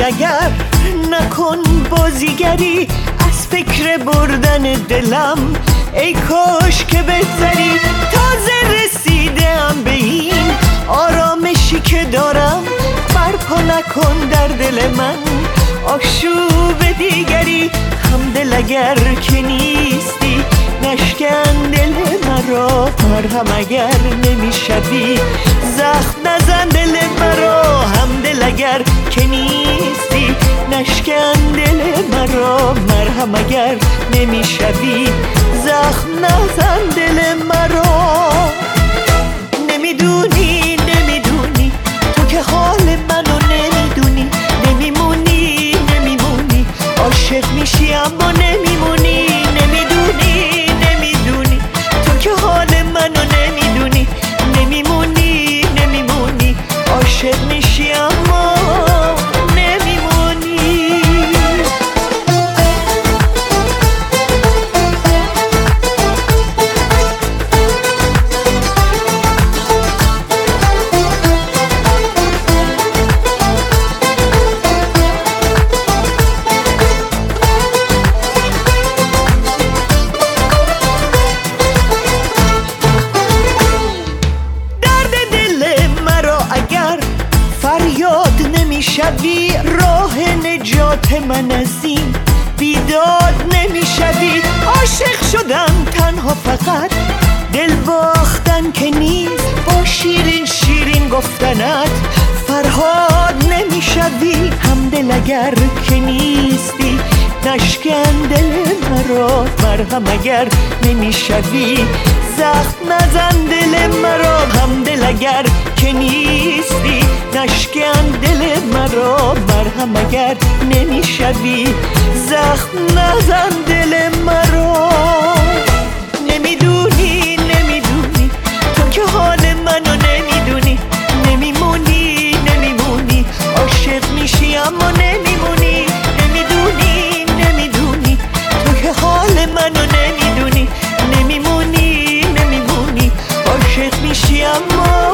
اگر نکن بازیگری از فکر بردن دلم، ای کاش که بگذری. تازه رسیدم به این آرامشی که دارم، برپا نکن در دل من آشوب دیگری. همدل اگر که نیستی نشکن دل مرا، مرهم اگر نمیشوی زخم نزن دل مرا. همدل اگر که نیستی نشکن دل مرا، مرهم اگر نمیشوی زخم نزن دل مرا. نمیدونی تو که حال منو نمیدونی، نمیمونی عاشق میشی اما نمیمونی. نمیدونی تو که حال منو نمیدونی، نمیمونی عاشق میشی اما نمیمونی. نمیشوی راه نجات من از این بیداد نمیشوی. عاشق شدم تنها فقط دل باختن که نیست، با شیرین گفتنت فرهاد نمیشوی. همدل اگر که نیستی نشکن دل مرا، مرهم اگر نمیشوی زخم نزن دل مرا. همدل اگر که نیستی نشکن دل مرا، مرهم اگر نمیشوی زخم نزن دل مرا. نمیدونی تو که حال منو نمیدونی، نمیمونی عاشق میشی اما نمیمونی. نمیدونی تو که حال منو نمیدونی، نمیمونی عاشق میشی اما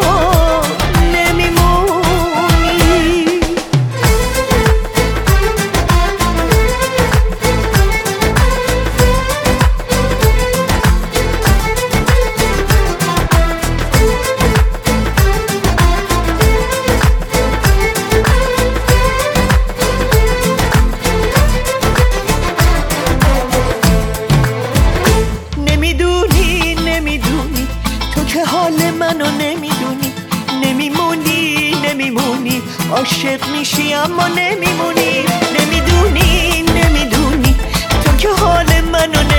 عاشق میشی اما نمیمونی. نمیدونی تو که حال منو